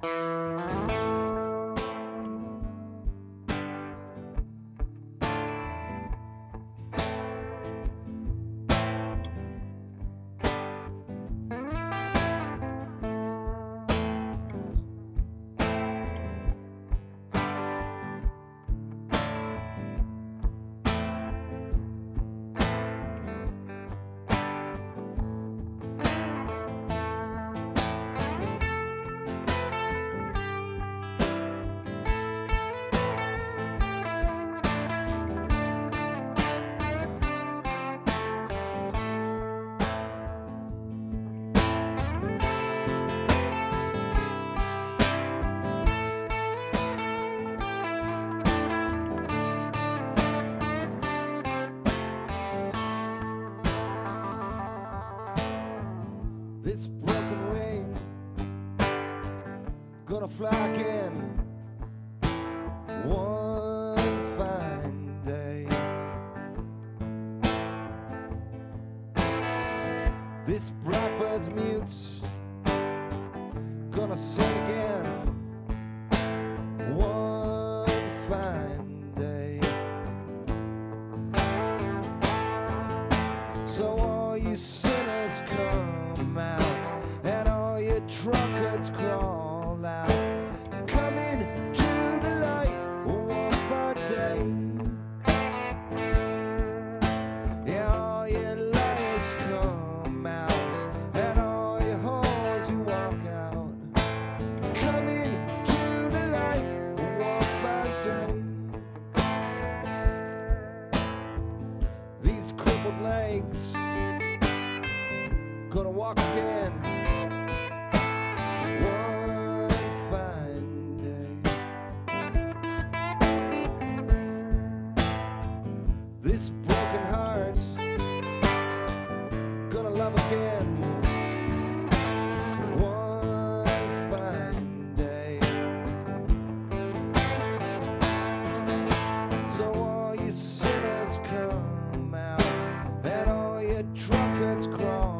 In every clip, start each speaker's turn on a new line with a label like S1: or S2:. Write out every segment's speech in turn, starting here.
S1: This broken wing gonna fly again one fine day. This blackbird's mute gonna sing again one fine day. So all you sinners come out, and all your drunkards crawl out. Come into the light one fine day. Yeah, all your liars come out, and all your whores you walk out. Come into the light one fine day. These crippled legs gonna walk again one fine day. This broken heart gonna love again one fine day. So all you sinners come out, and all your drunkards crawl.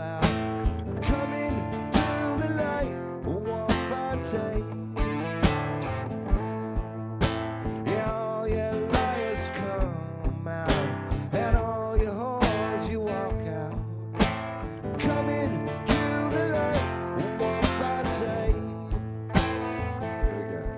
S1: Yeah, all your liars come out, and all your whores you walk out. Come into the light one fine day. Here we go.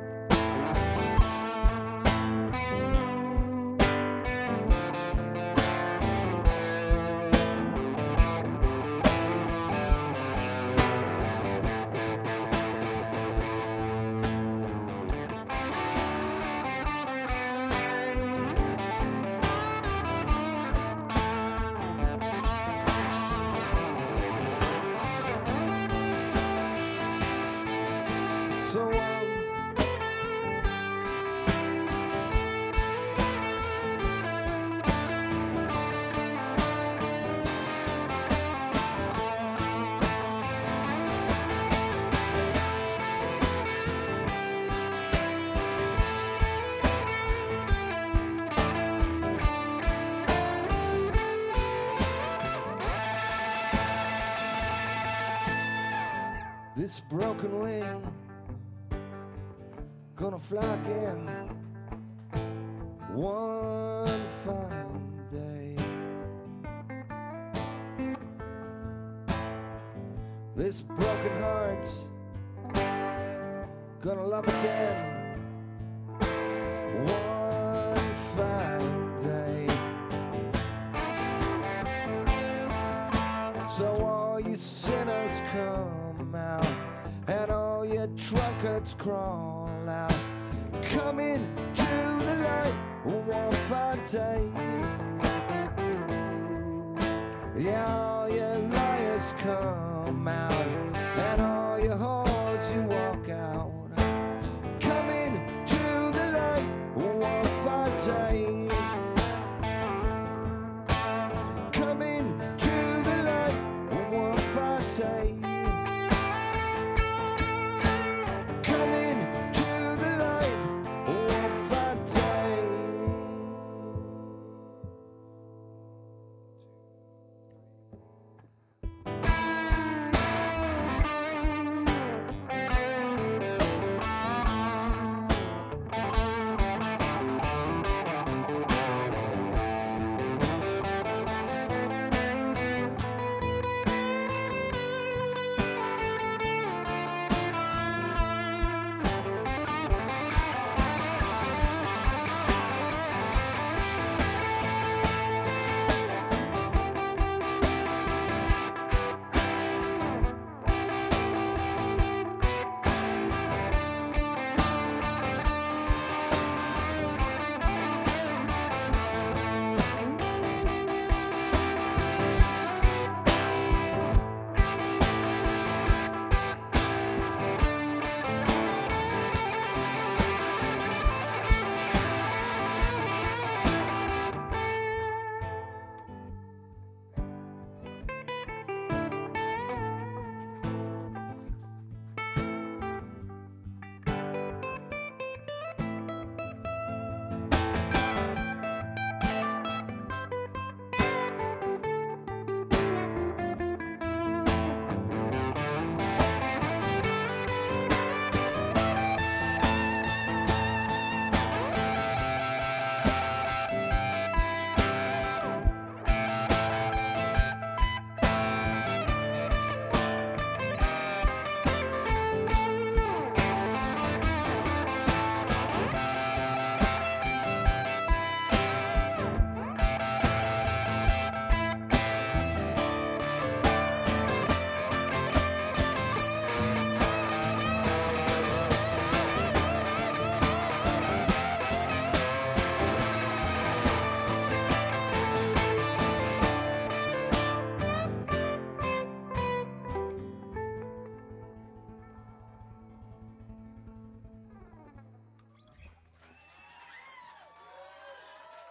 S1: So this broken wing gonna fly again one fine day. This broken heart gonna love again one fine day. So all you sinners come out, and all your drunkards crawl out. Come into the light one fine day. Yeah, all your liars come out, and all your whores you walk out. Come into the light one fine day. Come into the light one fine day.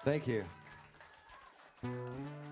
S1: Thank you.